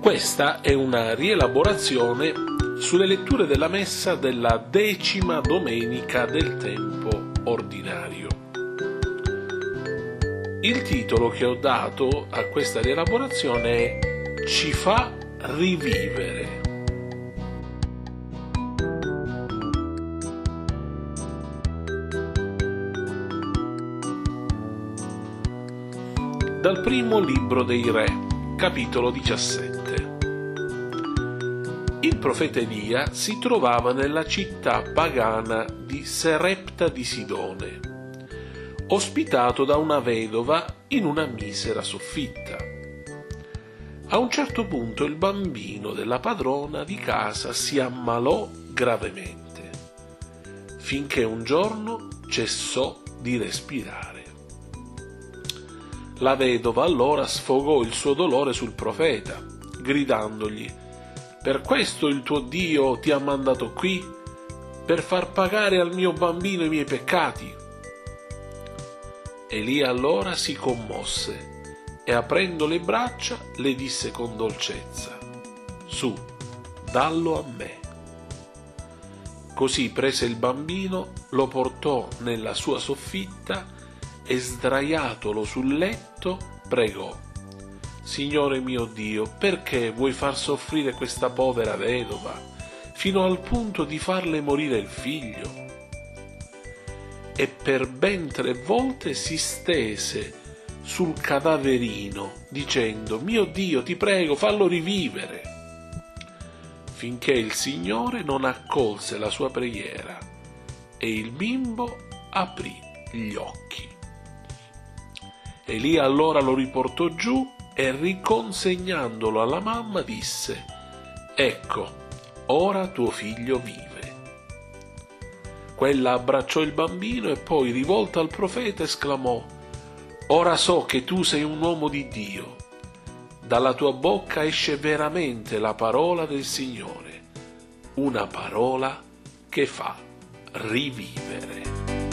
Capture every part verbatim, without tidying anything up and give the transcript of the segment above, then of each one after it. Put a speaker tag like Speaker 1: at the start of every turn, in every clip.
Speaker 1: Questa è una rielaborazione sulle letture della messa della decima domenica del tempo ordinario. Il titolo che ho dato a questa rielaborazione è Ci fa rivivere. Dal primo libro dei Re, capitolo diciassette. Il profeta Elia si trovava nella città pagana di Serepta di Sidone, ospitato da una vedova in una misera soffitta. A un certo punto il bambino della padrona di casa si ammalò gravemente, finché un giorno cessò di respirare. La vedova allora sfogò il suo dolore sul profeta, gridandogli: «Per questo il tuo Dio ti ha mandato qui? Per far pagare al mio bambino i miei peccati?» Elia allora si commosse e, aprendo le braccia, le disse con dolcezza: «Su, dallo a me». Così prese il bambino, lo portò nella sua soffitta e, sdraiatolo sul letto, pregò: «Signore mio Dio, perché vuoi far soffrire questa povera vedova fino al punto di farle morire il figlio?» E per ben tre volte si stese sul cadaverino, dicendo: «Mio Dio, ti prego, fallo rivivere», finché il Signore non accolse la sua preghiera e il bimbo aprì gli occhi. Elia allora lo riportò giù e, riconsegnandolo alla mamma, disse: «Ecco, ora tuo figlio vive». Quella abbracciò il bambino e poi, rivolta al profeta, esclamò: «Ora so che tu sei un uomo di Dio. Dalla tua bocca esce veramente la parola del Signore, una parola che fa rivivere».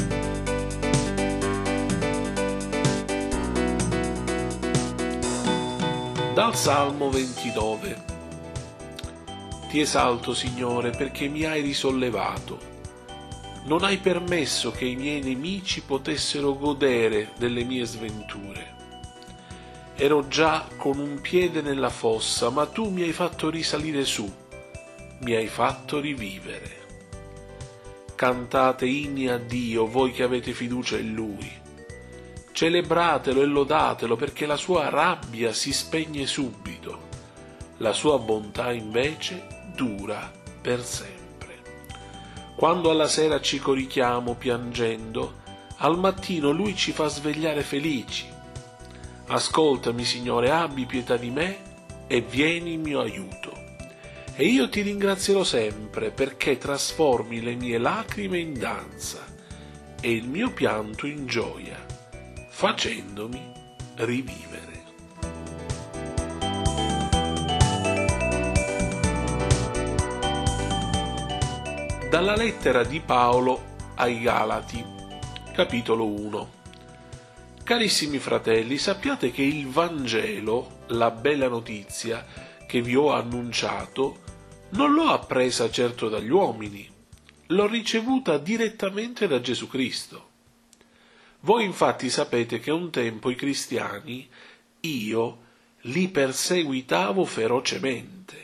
Speaker 1: Dal Salmo ventinove. Ti esalto, Signore, perché mi hai risollevato. Non hai permesso che i miei nemici potessero godere delle mie sventure. Ero già con un piede nella fossa, ma tu mi hai fatto risalire su, mi hai fatto rivivere. Cantate inni a Dio, voi che avete fiducia in Lui. Celebratelo e lodatelo, perché la sua rabbia si spegne subito, la sua bontà invece dura per sempre. Quando alla sera ci corichiamo piangendo, al mattino Lui ci fa svegliare felici. Ascoltami, Signore, abbi pietà di me e vieni in mio aiuto. E io ti ringrazierò sempre, perché trasformi le mie lacrime in danza e il mio pianto in gioia, facendomi rivivere. Dalla lettera di Paolo ai Galati, capitolo uno. Carissimi fratelli, sappiate che il Vangelo, la bella notizia che vi ho annunciato, non l'ho appresa certo dagli uomini, l'ho ricevuta direttamente da Gesù Cristo. Voi infatti sapete che un tempo i cristiani, io, li perseguitavo ferocemente.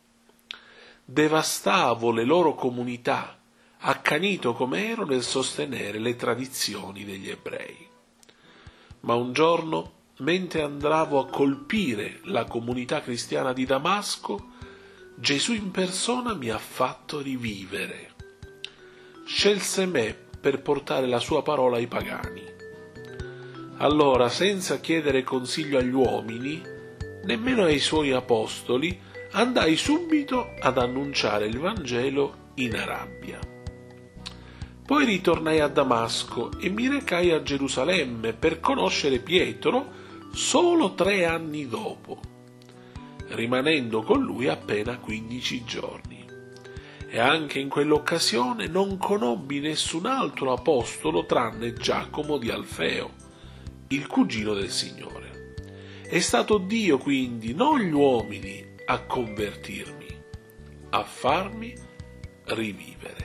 Speaker 1: Devastavo le loro comunità, accanito come ero nel sostenere le tradizioni degli ebrei. Ma un giorno, mentre andavo a colpire la comunità cristiana di Damasco, Gesù in persona mi ha fatto rivivere. Scelse me per portare la sua parola ai pagani. Allora, senza chiedere consiglio agli uomini, nemmeno ai suoi apostoli, andai subito ad annunciare il Vangelo in Arabia. Poi ritornai a Damasco e mi recai a Gerusalemme per conoscere Pietro solo tre anni dopo, rimanendo con lui appena quindici giorni. E anche in quell'occasione non conobbi nessun altro apostolo tranne Giacomo di Alfeo, il cugino del Signore. È stato Dio quindi, non gli uomini, a convertirmi, a farmi rivivere.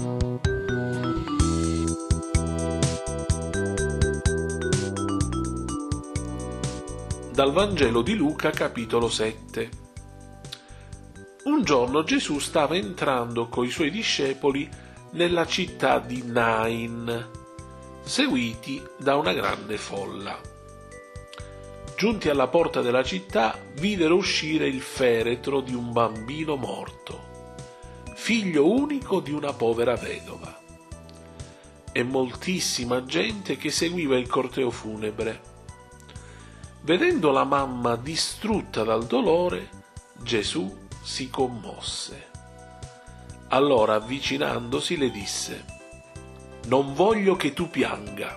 Speaker 1: Dal Vangelo di Luca, capitolo sette. Un giorno Gesù stava entrando coi suoi discepoli nella città di Nain, seguiti da una grande folla. Giunti alla porta della città, videro uscire il feretro di un bambino morto, figlio unico di una povera vedova, e moltissima gente che seguiva il corteo funebre. Vedendo la mamma distrutta dal dolore, Gesù si commosse. Allora, avvicinandosi, le disse: «Non voglio che tu pianga».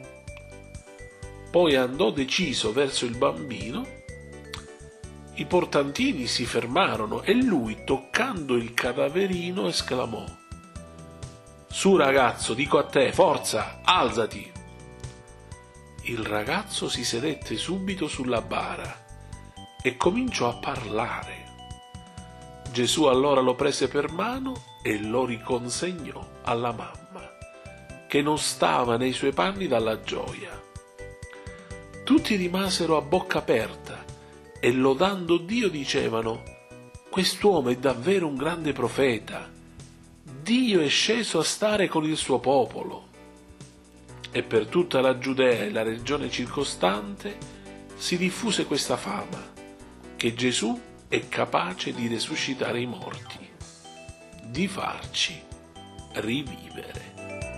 Speaker 1: Poi andò deciso verso il bambino. I portantini si fermarono e lui, toccando il cadaverino, esclamò: «Su ragazzo, dico a te, forza, alzati!» Il ragazzo si sedette subito sulla bara e cominciò a parlare. Gesù allora lo prese per mano e lo riconsegnò alla mamma, che non stava nei suoi panni dalla gioia. Tutti rimasero a bocca aperta e, lodando Dio, dicevano: «Quest'uomo è davvero un grande profeta. Dio è sceso a stare con il suo popolo». E per tutta la Giudea e la regione circostante si diffuse questa fama, che Gesù è capace di resuscitare i morti, di farci rivivere.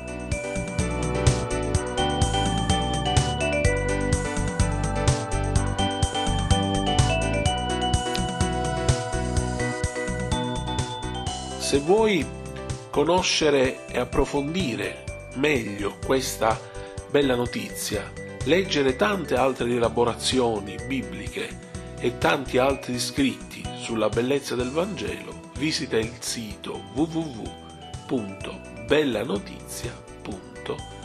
Speaker 1: Se vuoi conoscere e approfondire meglio questa bella notizia, leggere tante altre elaborazioni bibliche e tanti altri scritti sulla bellezza del Vangelo, visita il sito w w w punto bellanotizia punto